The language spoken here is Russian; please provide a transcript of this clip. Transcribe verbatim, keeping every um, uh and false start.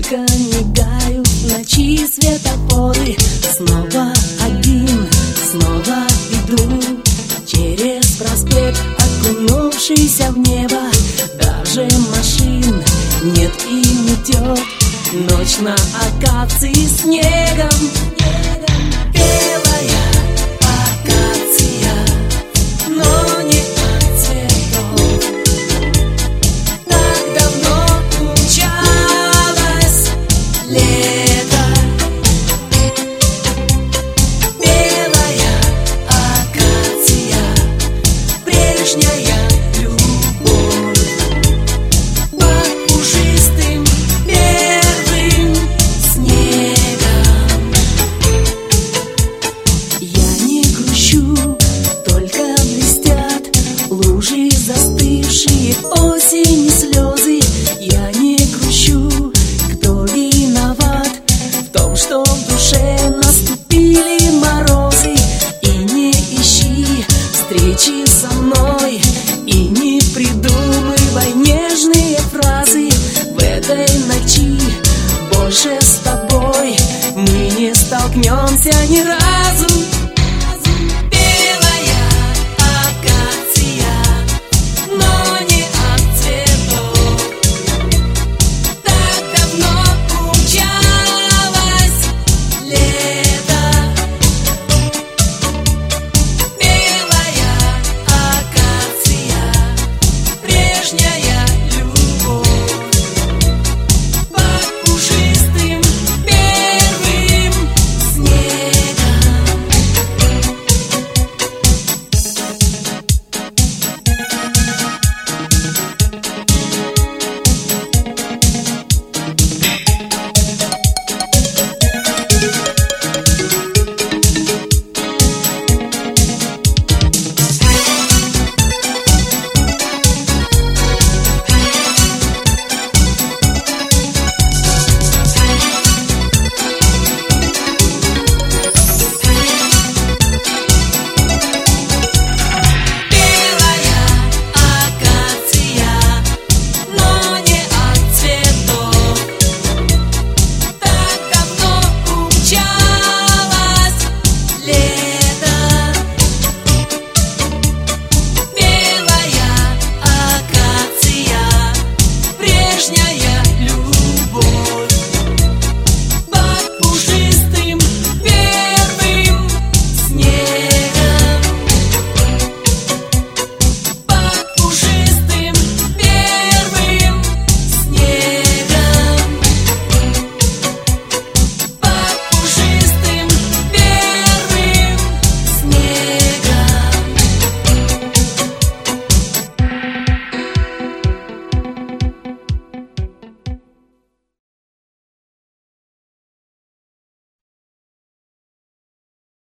Только мигают в ночи светофоры. Снова один, снова иду через проспект, окунувшийся в небо. Даже машин нет и не идет. Ночь на акации снегом. Белая акация, но не от цветов. Так давно умчалось лето. Белая акация, прежняя любовь. Под пушистым первым снегом я не грущу, только блестят лужи, застывшие осени слезы. Я не грущу, кто виноват в том, что в душе наступили морозы. И не ищи встречи со мной, и не придумывай нежные фразы. В этой ночи больше с тобой мы не столкнемся ни разу.